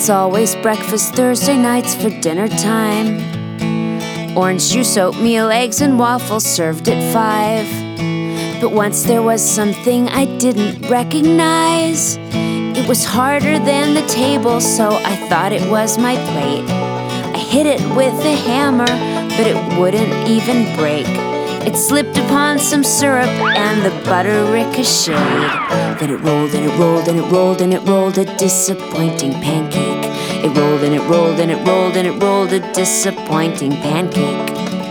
It's always breakfast Thursday nights for dinner time. Orange juice, oatmeal, eggs, and waffles served at 5. But once there was something I didn't recognize. It was harder than the table, so I thought it was my plate. I hit it with a hammer, but it wouldn't even break. It slipped upon some syrup and the butter ricocheted. Then it rolled and it rolled and it rolled and it rolled, a disappointing pancake. It rolled and it rolled and it rolled and it rolled, a disappointing pancake.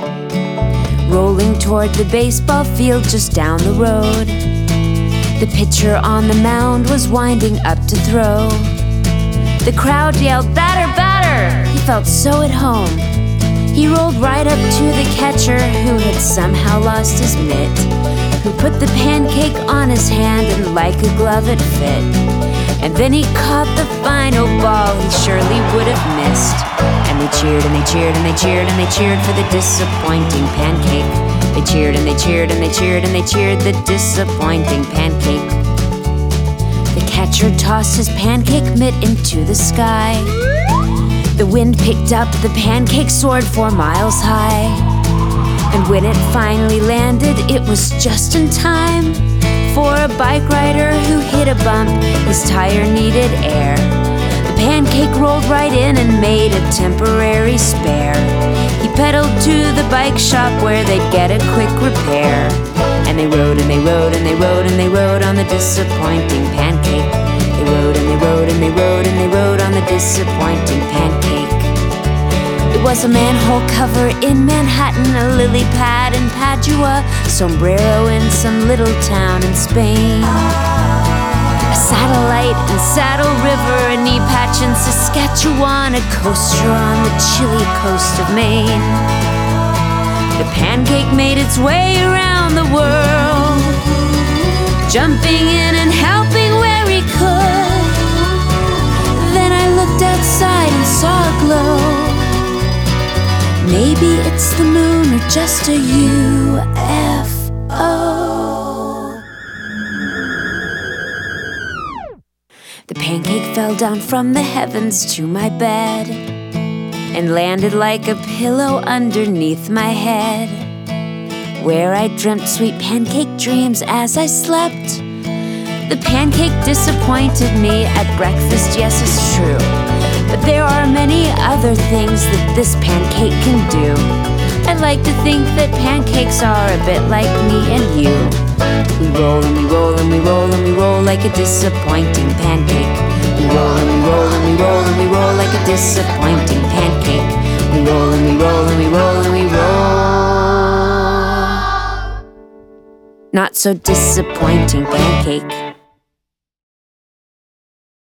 Rolling toward the baseball field just down the road. The pitcher on the mound was winding up to throw. The crowd yelled, "Batter, batter!" He felt so at home. He rolled right up to the catcher, who had somehow lost his mitt, who put the pancake on his hand and like a glove it fit. And then he caught the final ball he surely would have missed. And they cheered and they cheered and they cheered and they cheered for the disappointing pancake. They cheered and they cheered and they cheered and they cheered the disappointing pancake. The catcher tossed his pancake mitt into the sky. The wind picked up, the pancake soared 4 miles high. And when it finally landed, it was just in time for a bike rider who hit a bump. His tire needed air. The pancake rolled right in and made a temporary spare. He pedaled to the bike shop where they'd get a quick repair. And they rode and they rode and they rode and they rode on the disappointing pancake. They rode and they rode and they rode and they rode on the disappointing pancake. It was a manhole cover in Manhattan, a lily pad in Padua, sombrero in some little town in Spain, a satellite in Saddle River, a knee patch in Saskatchewan, a coaster on the chilly coast of Maine. The pancake made its way around the world, jumping in and helping where he could. Then I looked outside and saw a glow. Maybe it's the moon or just a UFO. The pancake fell down from the heavens to my bed and landed like a pillow underneath my head, where I dreamt sweet pancake dreams as I slept. The pancake disappointed me at breakfast, yes, it's true. But there are many other things that this pancake can do. I like to think that pancakes are a bit like me and you. We roll and we roll and we roll and we roll like a disappointing pancake. We roll and we roll and we roll and we roll like a disappointing pancake. We roll and we roll and we roll and we roll. Not so disappointing pancake.